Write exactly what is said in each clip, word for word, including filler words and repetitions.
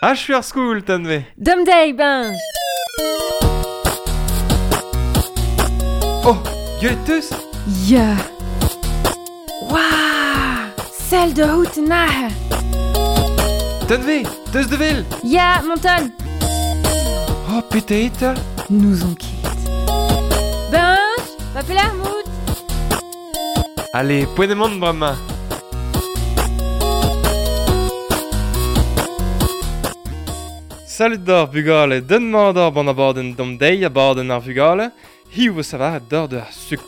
Ah, je suis à school, Tanvé. Dom day, ben. Oh, gueulteus. Ja. Wauw. Celle de houten nahe. Tanvé, teus de vil. Ja, Monton. Oh, peut-être. Nous on quitte. Ben, va faire la mout. Allez, point de monde, brama. Salut d'or, bugale. Donne-moi d'or, bon aborden dom day, aborden ar bugale. Hi ou savoir d'or de ar suc.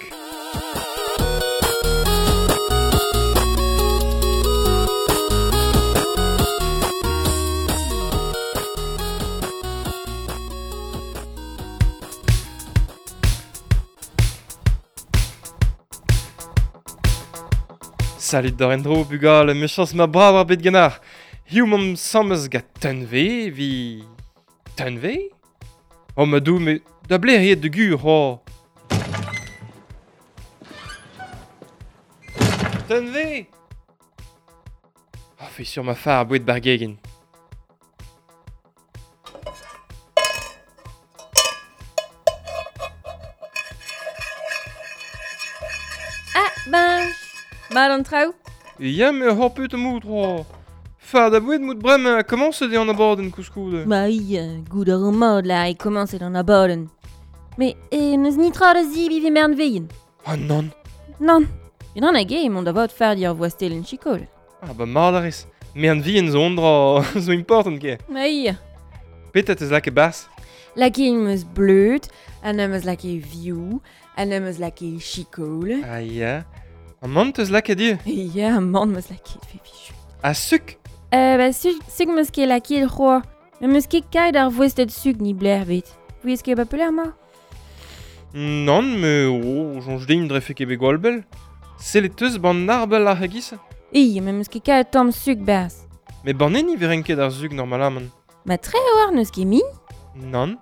Salut d'or endro, bugale. Me chans ma brav ar bet ganar. Hiu mom sammes ga Tanvé, vi... Tanvé? Oh, ma dou, me... Da bleriet de gur, oh. Tanvé! Oh, fais sur ma phare, bouet bargegen. Ah, ben. Mal an trao. Ja, me ho put de moed, oh. Fa, da bouet moed bremme, comment se de an aborden kouskoude? Bah oui, goed ar mod la e commence d'an aborden. Mais, e neus nitra da zi vive mern veien. Oh, non. Non. En an a ge, mont avot fardi ar voa stelen chikol. Ah, ba mardaris. Me an vi en zon dra, zo important ke. Bah oui. Petet eus lake bas. Lake in meus bleut, an em eus lake viou, an em eus lake chikol. Ah, ja. An mont eus lake dieu. Ja, mont meus lake fe fichu. Ah, suc. Euh, bah, sug, sug meus ket lake el c'hoar. Me meus ket kaid ar voestet sug ni bler bet. Vous est-ce que ba peler ma? Non, me oh, jonge din dre fe kebe golbel. Seleteus ban narbel ar hagis. Ei, me meus ket kaid tamm sug bas. Me ban eni verenket ar zug normalamant. Ma tre oar neus ket mi? Non.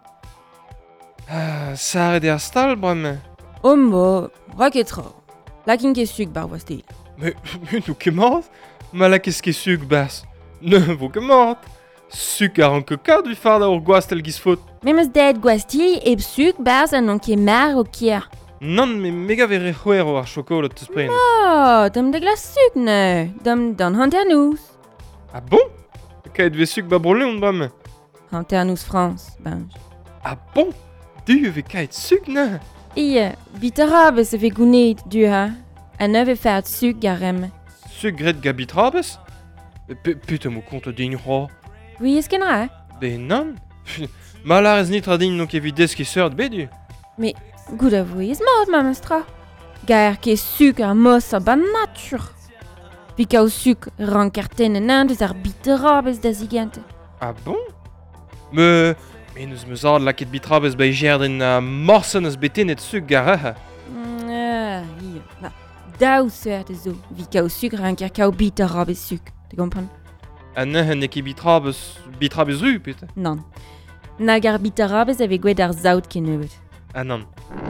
Ah, saret ar stal, bremme. Oh mo, raket tra. Lakin ket sug bar voa stel. Me, me nou ket mort? Ma la kes ket sug bas. Ne vo ket mort. Sug ar an kekad vi farda ur gwastel giz fot. Me meus dead gwastil eb sug bas an an ket mar o kier. Non, me mega vere c'hwero ar chokolad teus pren. Oh, dam de glas sug ne. Dam dan hanternous. Ah bon? Kaet ve sug ba broleon, bremme. Hanternous France, ben. Ah bon? Du ve kaet sug ne? Ie, bitarabe se fe gounet du ha. An eve fert sug garem. Sug gret ga bitrabes? Pet mo kont din c'ho. Oui, est-ce ken ra? Be non. Ma la rez nitra din no ket vides ki seurt bedu. Mais, good a vous, ez mat ma mestra. Gaer ket sug ar mos a ban natur. Vi kao sug rankarten en an deus ar bitarabez da zigante. Ah bon? Me... Me neus me zad laket bitrabes ba ijerden a morsen eus beten et sug garaha. Mm, ah, ie. Ba, daou seurt e zo. Vi kao sug ranker kao bitarabez sug. Te kompren? A nehen e ket bitrabes... bitrabes ru, pet. Non. Nag ar bitarabez ave gwed ar zaout ken nevet. Ah non.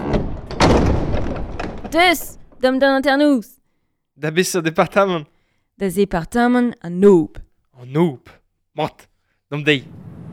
Deus, dam dan anternous. Da bes o departamant. Da ze partamon an noop. Oh noop. Mot. Dom dei.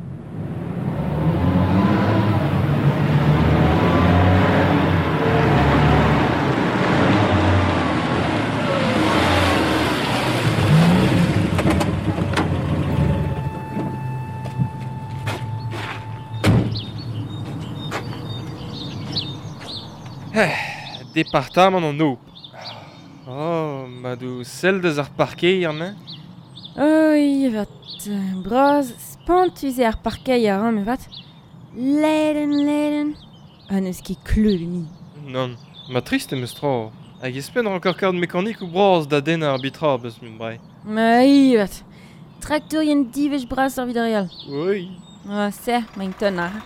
Departamant an noop. Oh, ma dou sel deus ar parkeier, ne? Oi, vat uh, braz, spantus e ar parkei ar an, me vat leden, leden, an eus ket kleu ni. Non, ma triste meus tro. Hag espen ar ankor kard mekanik ou braz da den ar bitrabes, min brei. Ma i, vat, traktorien divej braz ar vidarial. Oui. Ah, ser, ma int ton ar.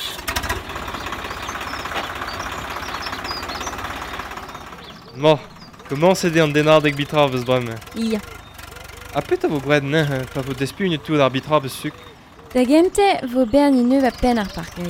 Mo, comment se de an denard dek bitrabes, bremme? Ia. A pet a vo gred ne, pa vo despunet tout ar bitrabes suk. Da gemte, vo berni neu a pen ar parkei.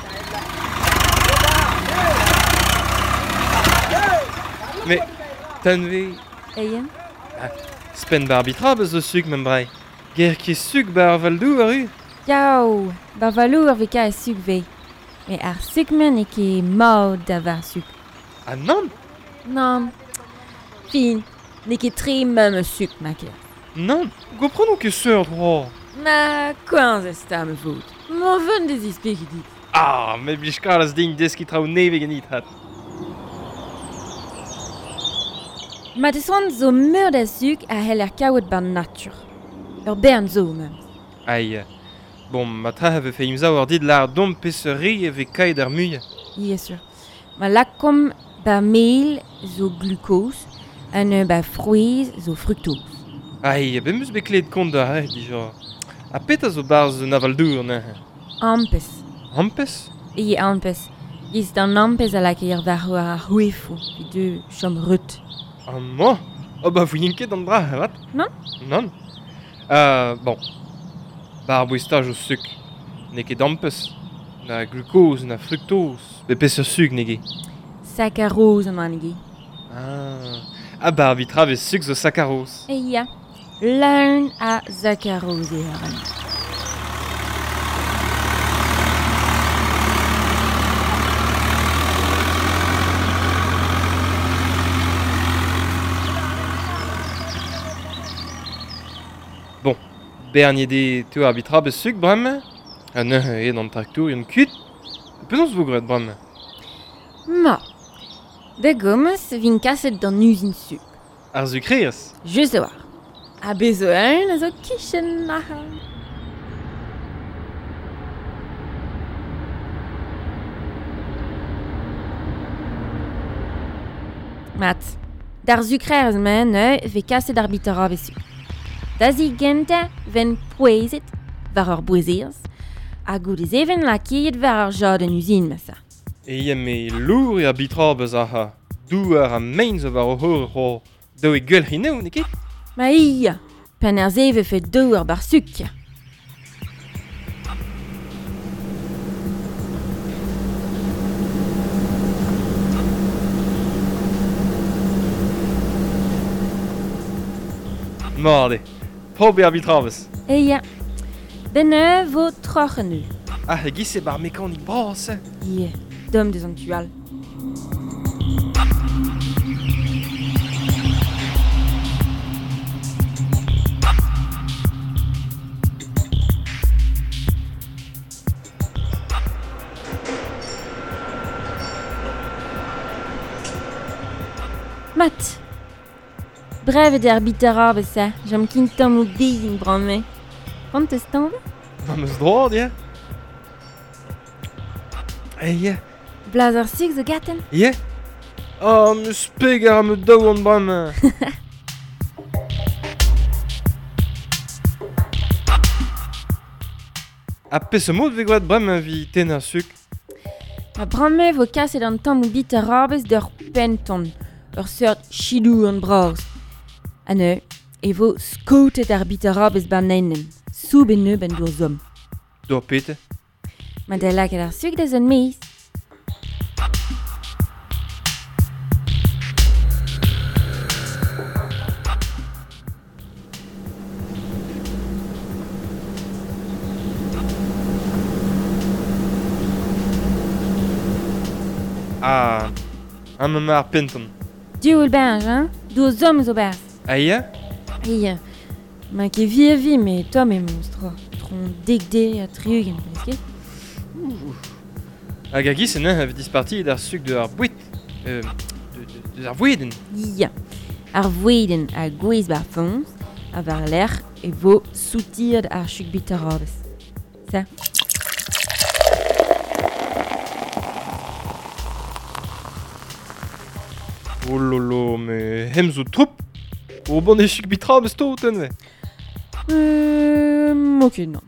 Me, Tanvé... Eien? Spen bar bitrabes zo suk, men brei. Ger ki suk bar valdou a ru. Gau, ba valour veka e suk ve. Me ar suk men e ke maud da var suk. Ah non? Non. Fin, ne ke tre mem suk ma ke. Non, gopren o ket seur droit. Ma koan ze sta me vout. Mo ven des ispek dit. Ah, me blij kalaz din deski trao neve genit hat. Ma te soan zo meur da suk a hel er kaout bar natur. Ur bern zo mem. Aïe. Bon, ma tra have fe imza war dit lar dom pesserie e ve kaet ar muie. Yes sûr. Ma lakom ba mel zo glucose, an e ba fruiz zo fructose. Aïe, be meus beklet kont da ha, dija. A pet a zo barz un avaldour, ne? Ampes. Ampes? Ie ampes. Gis dan ampes a lak er var a huefo, vi de chom rut. Ah, mo? Oh, ba vouien ket an dra, wat? Non? Non. Euh, bon. Bar boistage o suk. Ne ket ampes. Na glucose, na fructose. Be pes suk nege. Saccharose an anegi. Ah. Ah, bar vitra ve suk zo saccharose. E ya. Learn a saccharose e ar an. Bon. Bernier de teo arbitra be suk, bram. Ha ne, e d'an traktor yon kut. Penaos vo gret, bram. Ma. Da gommes vin kaset d'an usine suk. Ar sukreaz. Just a war. A bezo un a zo kichen na ha. Mat. Dar sukreaz men ne ve kaset ar bitara be suk. Da zi gente ven poezet var ur boeziers, a goudez even lakiet var ar jad an usine ma sa. E iem me lour e arbitra bez a ha. Douar a main zo var o hor ho. Do e gwell hineo, ne ket? Ma ia, pen er zeve fet douar bar suk. Marde. Probe arbitra bez. E ya, benne vo trochen nu. Ah, e gise bar mekanik bras, eh? Ie, dom deus an tual. Mat. Brevet er bitara be sa, jam kin tom o dezin bramme. Kont eus tamm? Ma meus droad, ya? Eh, ya. Blaz ar suk zo gaten? Ya? Oh, meus pegar am daou an bram. A pes mod ve gwaet bram vi ten ar suk. Ma bramme vo kaset an tamm o bitara bez d'ur penton, ur seurt chidou an braz. Ane, e vo skoutet ar bitara bez bar nennen, sou ben neu ben dour zom. Do pete. Ma da laket ar suk da zon meiz. Ah, am ma ar penton. Diou ul benj, hein? Dour zom zo bers. Ah, ya? Ia, ma ke vi a vi, me tom e monstra. Tron deg de a triugen, peske? Hag a gise ne have disparti d'ar suk de ar bouit. Euh, de, de, de ar voueden. Ia, ar voueden a gwez bar fons, a var l'er e vo soutir ar chuk bitarabes. Sa? Oh lolo, me hem zo troup. O bon e chuk bitra bez to ten ve. Ehm, ok, non.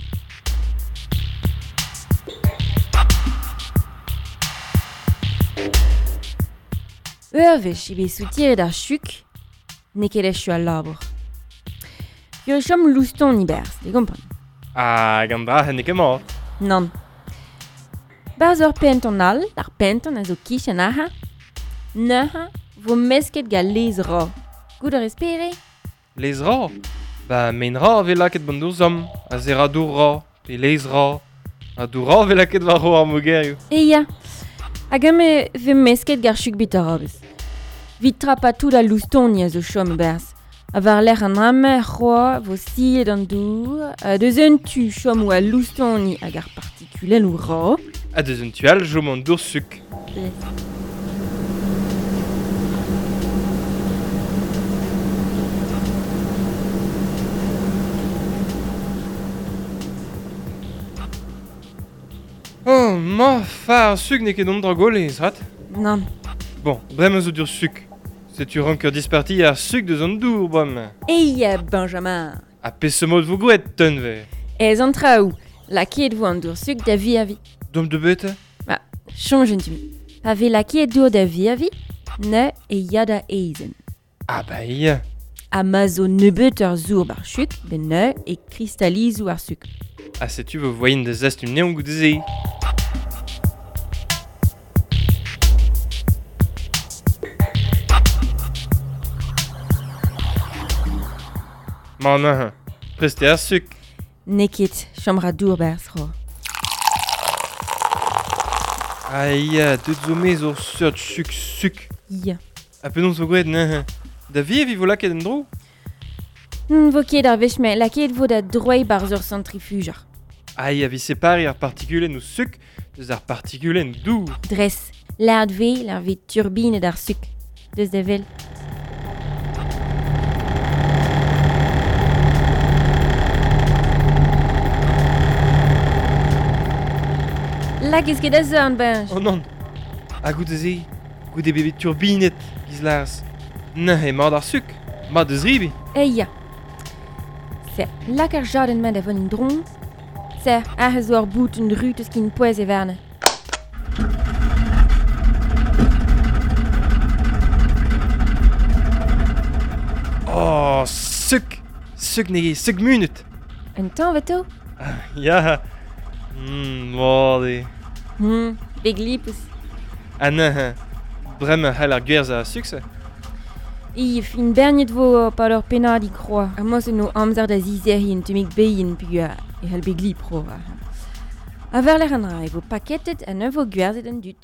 Ur vech ibe soutiret ar chuk, ne ket echu al labor. Ur chom louston ibers, de kompren. Ah, gandra hen eke mort. Non. Baz ur penton al, ar penton a zo kichan aha, neha vo mesket ga lez ra. Gout ur espere? Les ra? Ba, men ra ve laket bandour zom, a zera dour ra. pe leiz ra. A dou ra velaket war ro ar mogerioù. Eia, hag eme ve mesket gar chug bit arabez. Vit trapatout a loustoni a zo chom berzh. A var lec'h an amer c'hoa vo siet an dour, a deus un tu chom ou a loustoni hag ar partikulel ou ra. A deus un tual jom an dour suk. Oh, ma fa, suk ne ket on dra golez, rat? Nan. Bon, brem a zo dur suk. Setu ranker disparti ar suk deus an dour, bom. Eia, Benjamin. A pesemot vo gouet, tenve. Ez an traoù, lakiet vo an dour suk da vi a vi. Dom de bete? Ba, chanj un tumi. Pa ve lakiet dour da vi a vi, ne e ya da eizen. Ah ba iya. A ma zo nebeut ur zour bar chuk, ben ne e kristalizou ar suk. Ah, setu vo voyen da zest un neon gout ze. Ma nan, preste ar suk. Neket, chamra dour berzh ro. Ah iya, deuet zo mez ur seurt suk suk. Ia. A penaos vo gouet, nan. Da vi e vi vo laket en dro? Hmm, vo ket ar vech me, lakiet vo da droe bar zur centrifujar. Ah iya, vi separe ar partikulenn o suk deus ar partikulenn dour. Dres, lard ve, lard ve turbine d'ar suk. Deus da vel. Lag ez ket a zorn, Benj. Oh non. A gout ze, gout e bebe turbinet, giz laz. Na, e mat ar suk, mat deus ribi. Eia. Se, lag ar jaden med avon in dron. Se, ar zo ar bout un drut eus kin poez e verne. Oh, suk. Suk nege, suk munet. Un tan veto? Ya. Hmm, morde. Hmm, beg lipus. Ah na, brem a hal ar gwerz a sukse. I, fin berniet vo pa ur penad i kroa. Ar mos no amzer da zizeri un temik beien pu a e hal beg lip ro. A ver ler an ra, e vo paketet an evo gwerzet an dut.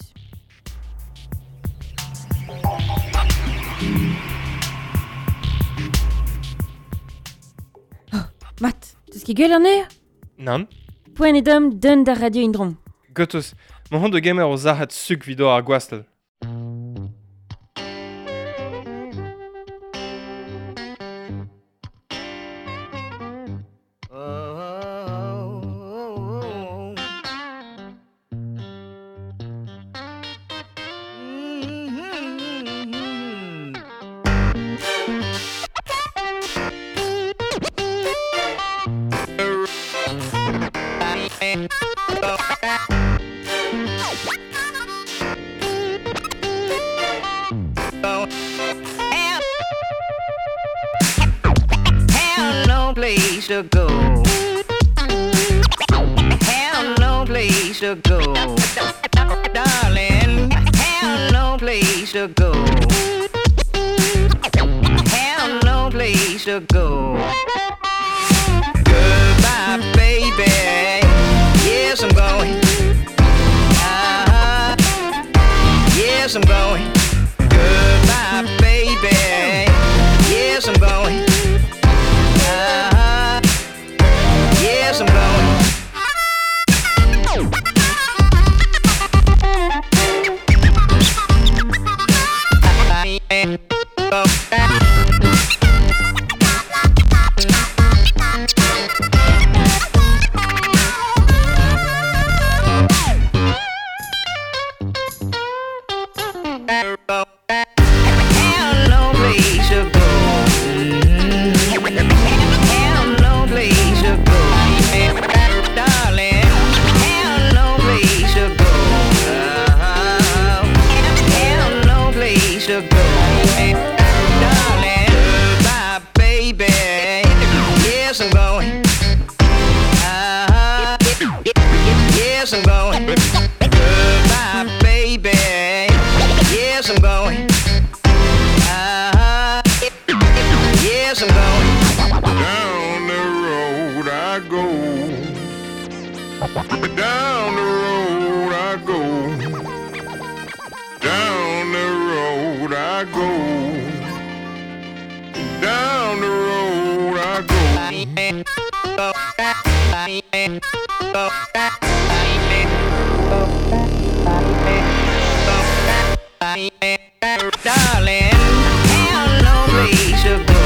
Oh, mat, deus ket gwell an eur? Nan? Poen edom dun da radio in dron. Gotos, ma hon de gemer o zahat suk vido ar gwastel. Place to go. Have no place to go. Darling, have no place to go. Have no place to go. Goodbye, baby. Yes, I'm going. Uh-huh. Yes, I'm going. Goodbye, baby. Yes, I'm going. Uh-huh. Yes, I'm going. Yes, I'm going. Goodbye, baby. Yes, I'm going. Uh-huh. Yes, I'm going. Down the road I go. Down the road I go. Down the road I go. Down the road I go. Darling, have no place to go.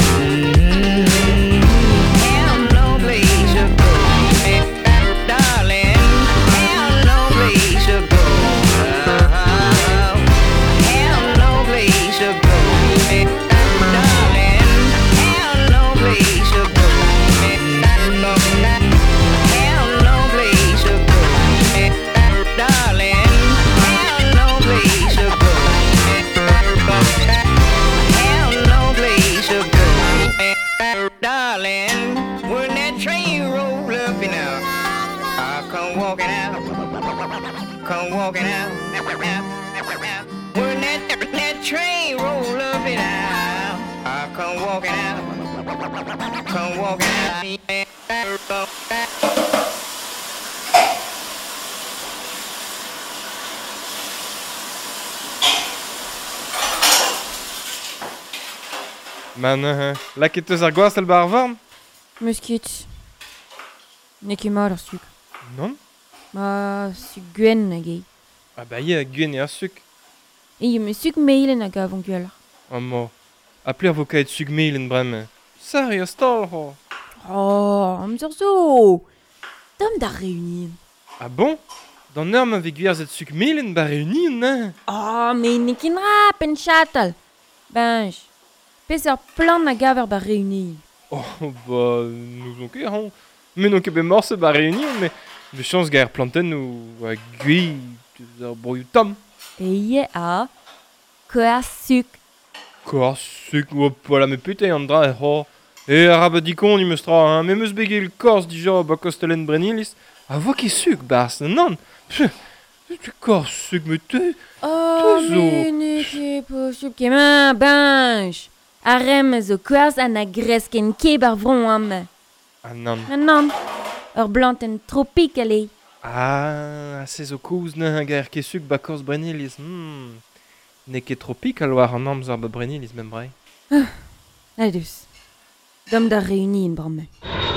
Have no place to go. Darling, have no place to go. Have no place to go. Darling, have no place to go. Have no place to go. Darling, have no place to go. Have no place to go. Darling, when that train roll up and out, I come walking out, come walking out. When that, that train roll up and out, I come walking out, come walking out. Men, uh, leket eus ar gwasel bar varm? Muskit. Ne ket mat ar suk. Non? Ma suk gwen a gei. Ah ba ye, gwen e ar suk. E me suk meilen a gavon gwell. Oh mo. A pler vo kaet suk meilen bremme. Sari a stol ho. Oh, amzer zo. Dam da reunien. Ah bon? Dan ur ma vek gwerzhet suk meilen ba reunien, ne? Oh, me ne ken rap en chatal. Benj. Pez ur plan a gaver ba reunien. Oh, ba, nous on ket, hein. Mais non ket be morse ba reunien, mais de chance gaer planten ou a gwi ar broioù tam. E ye a koar suk. Koar suk, oa pola me pute an dra e ho. E ar abadikon ni meus tra, hein. Me meus begel korz dija ba kostelen brenilis. A vo ket suk, bars, non? Pff, koar suk, me te... Oh, Tuzo. me ne ket po suk kemen, benj. Arem zo koarz an a gresken ke bar vron am. Ah non. An nan, ur blanten tropik ale. Ah, se zo kouz ne gaer ket suk ba korz brenilis. Hmm. Ne ket tropik a loar an amzer ba brenilis mem brei. Na deus. Dam da reunien bramme.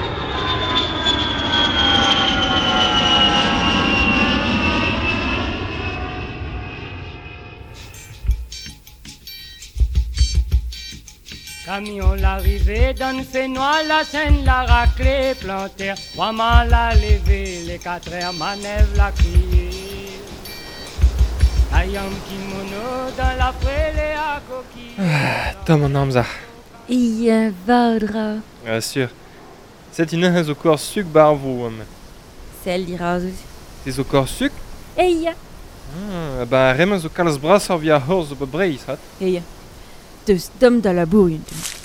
Camion l'arrivée donne Fénois, la Seine, la raclée, planter, maman l'a levé, les quatre heures manèvre la criée. Ayam kimono dans la prélée à coquille. Tom an amzer. Ia vaudra. Ah, sûr. Set in zo korz suk bar vo am. Sel dira zeus. Te zo korz suk? Eia. Ah, ba remen zo kalz bras ar via hor zo ba breiz, hat? Eia. Deus dam da labourien.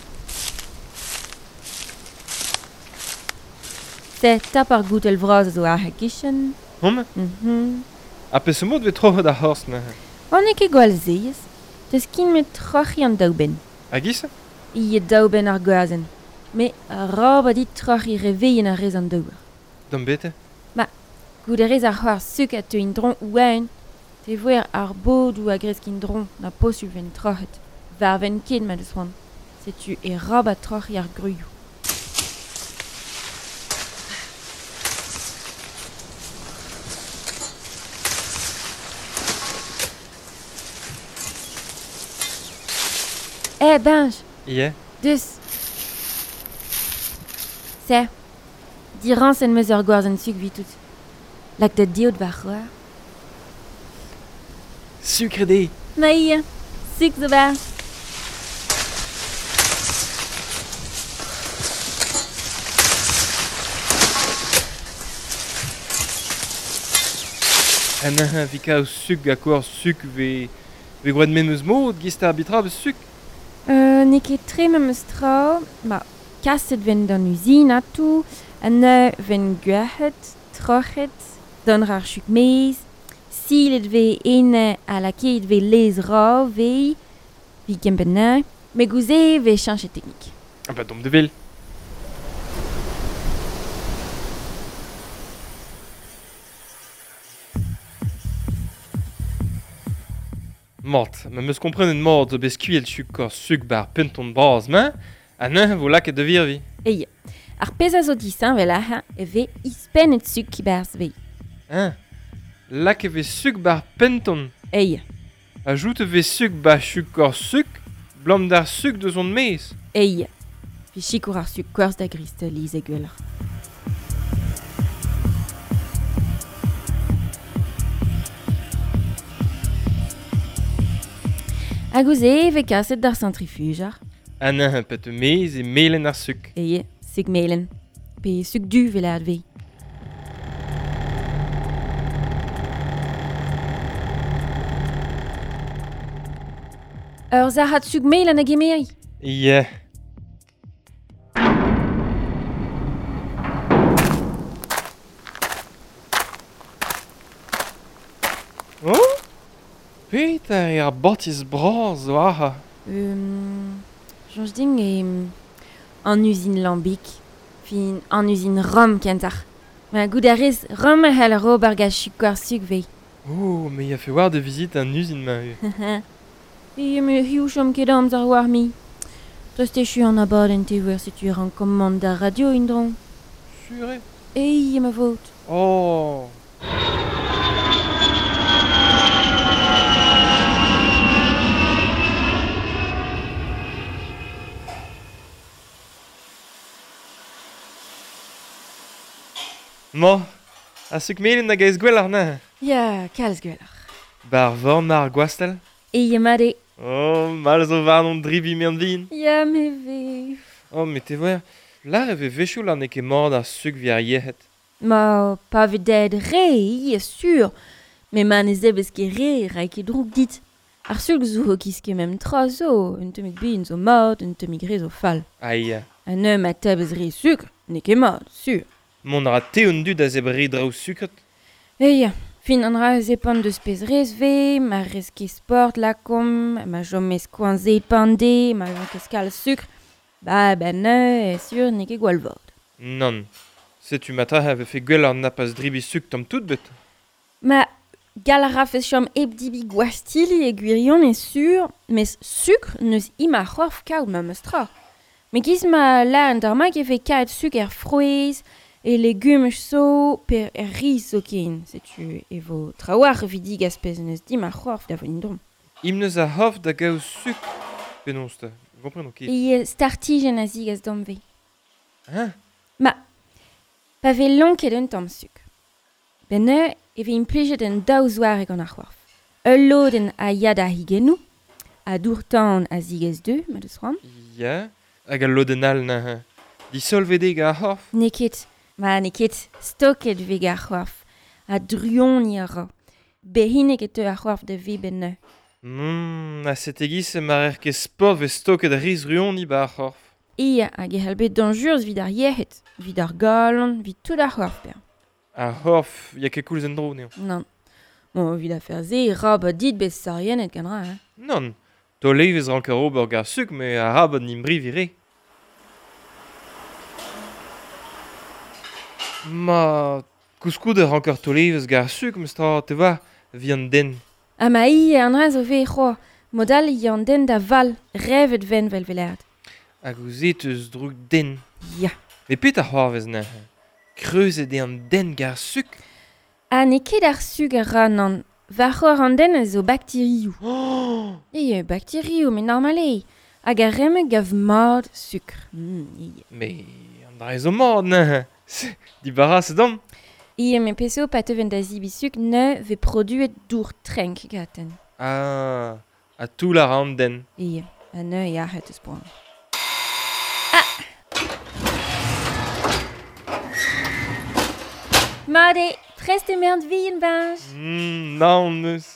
Se tap ar goutel vraz zo ar hakichen. Hom? Mhm. A pe se mod ve troch da horst ne. On e ket gwall zeiz. Deus kin met trochi an daoben. A gisa? Ie daoben ar gwazen. Me a rab a dit trochi reveien ar rez an daour. Dan bete? Gout e rez ar c'hoar suk a teuin dron ouaen. Te voer ar bod ou a greskin dron na posu ven trochet. Var ven ken ma deus oan. Setu e rab a trochi ar gruioù. Eh, benj, Ie? deus. Se, diran sen meus ur gwarzh an suk vitout. Lak da diod war c'hoar. Sukre de! Ma ia, suk zo bar. An a vika o suk a korz suk ve... ve gwad men eus mod gist ar bitra beus suk. Euh, ne ket tre me meus tra, ma kaset ven d'an usine atou, an e ven gwerc'het, trochet, don rar chuk meiz, silet ve ene a laket ve lez ra vei, vi kempen na, me gouze ve chanche teknik. Ah ba dom de vel. Mort, ma meus komprenet mort zo beskuiel sukkor suk bar penton braz ma, aneuñ vo laket de virvi. Eia. Ar peza zo disan vel aha e ve ispennet suk kibarz ve. Hein, lak e vez suk bar penton. Eia. Ajoute vez suk bar sukkor suk, blam d'ar suk de zon mez. Eia. Fi chikour ar suk kwarz da grist liz e gweler. Hag ouze ve kaset d'ar centrifuge ar. Aneuñ pet mez e melen ar suk. Eia, suk melen. Pe suk du velad ve. Ur zahat suk melen a gemeri. Yeah. Oh? Peter e ar botiz braz zo aha. Um, Jonj ding e an usine lambik. Fin an usine rom kentar. Ma gout a rez rom a hel ro bar gaz sukkor suk ve. Oh, me y a fait voir de visite un usine ma hu. E me hiou chom ket amz ar war mi. Tost echu an abad en te ver setu an command da radio indron. Sure. Ei, ma vot. Oh. Mo, a suk melen da gaiz gwell ar na. Ya, kalz gweler. Bar vorn ar gwastel. Ei, ma de. Oh, mal zo varnon dribi mean vin. Ya, me ve. Oh, met te voir, lar e ve vechou lan eke mord ar suk vi ar yehet. Ma, pa veded re, ie, sur. Me man e zebez ket re, ra ket droug dit. Ar suk zo ho kiske mem tra zo. Un temik bin zo mat, un temik re zo fall. Aïe. An eum a tebez re suk, ne ket mat, sur. Mon ra te un dud a zebri draou sukret. Eia, fin an ra zepan deus pez rez ve, ma rez ket sport lakom, ma jom ez koanze pande, ma lan ket skal sukr. Ba, ben ne, e sur, ne ket gwall vod. Non. Setu mata have fe gwell ar napaz dribi suk tom tout bet. Ma, gal ra fez chom eb dibi gwastili e gwirion e sur, mes sukr neus ima c'horf kaout ma meustra. Me giz ma la an dar ma ke fe kaet suk er frouez, e legumes so per er riz zo ken. Setu e vo trawar vidig aspez neus di ma c'horf da von indron. Im neus a hof da gao suk. Penonsta. Kompren ok. E startijen a zig az dom ve. Hein? Ma, pa ve long ket un tamm suk. Ben ne, e ve implijet en daou zoare gant ar c'horf. Ul loden a yad a higenou, a dourtan a zigez deus, ma deus ram. Ya. Hag a lodenal na ha. Disolvede ga a hof. Ne ket, ma ne ket stoket veg ar c'horf, a druon ni a ra. Behin ket ar c'horf de ve ben ne. Hmm, a setegiz e mar er ket sport ve stoket riz ruon ni ba a c'horf. Ia, hag e helbet danjurz vid ar yehet, vid ar galon, vid tout ar c'horf per. A c'horf, ya ket koulz en dro neo. Non. Bon, vid a fer ze, rab dit bez sarienet gant ra, hein. Non. To leivez ranker ober gar suk, me a rabad nimbri vire. Ma, kouskou de ranker to leivez gar suk, mestra, te va, vi an den. Ha ma i an ra zo ve c'hoa, modal i an den da val, revet ven vel velerd. Hag ouzet eus droug den. Ya. Me pet a c'hoarvez na ha. Kreuzet e an den gar suk. Ha ne ket ar suk ar ran an, va c'hoar an den a zo bakterioù. Oh! Ie, bakterioù, me normale. Hag a reme gav mad sukr. Mm, ie. Me, an dra zo mord na ha. Di baras dom. Ie, me peso pa te ven da zibi suk ne ve produet dour trenk gaten. Ah, a tout la ran den. Ie, a ne e arret eus poan. Ah! Made, prest e merd vi en banj. Hmm, naon neus.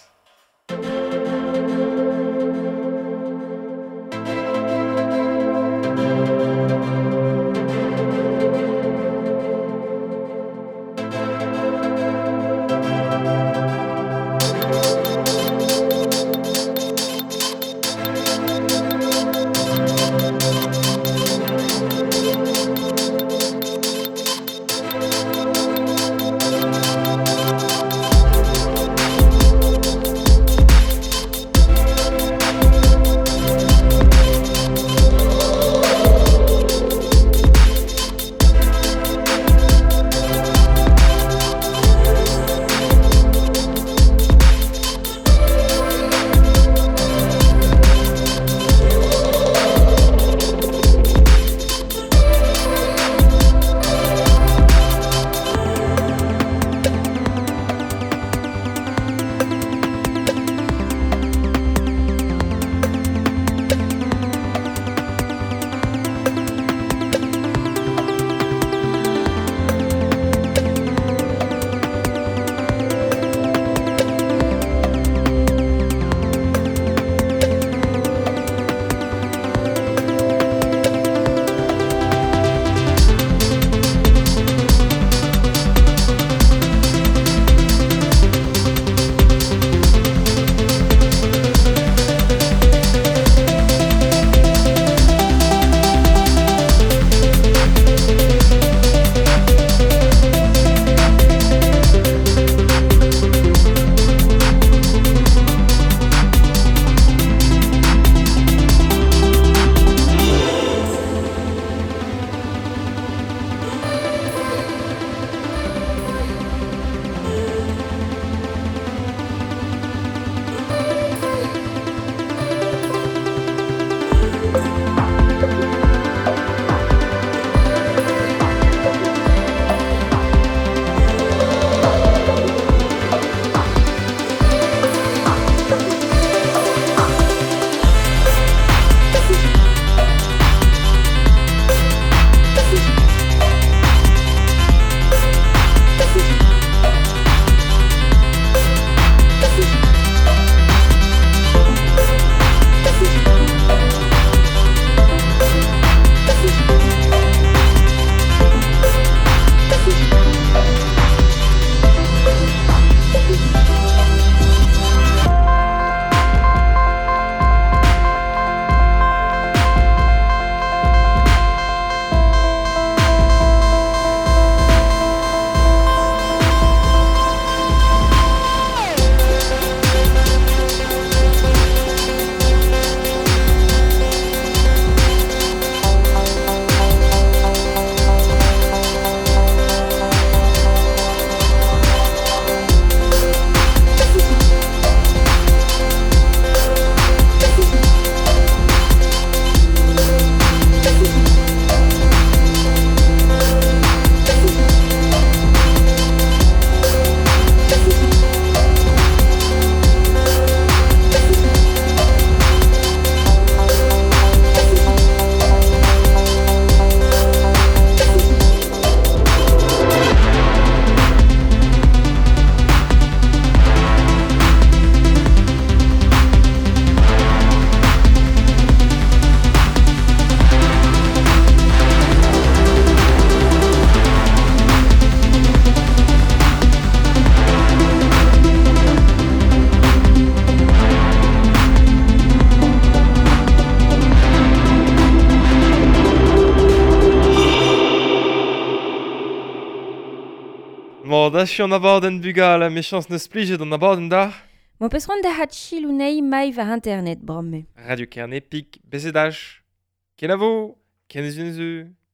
Mo, da chiant abord en bugal, a méchance neus plijet an abord en dar. Mo peus ron da hat chilou nei mai va internet, bramme. Radio Kernepik, bezedaj. Kenavo, kenezunzu.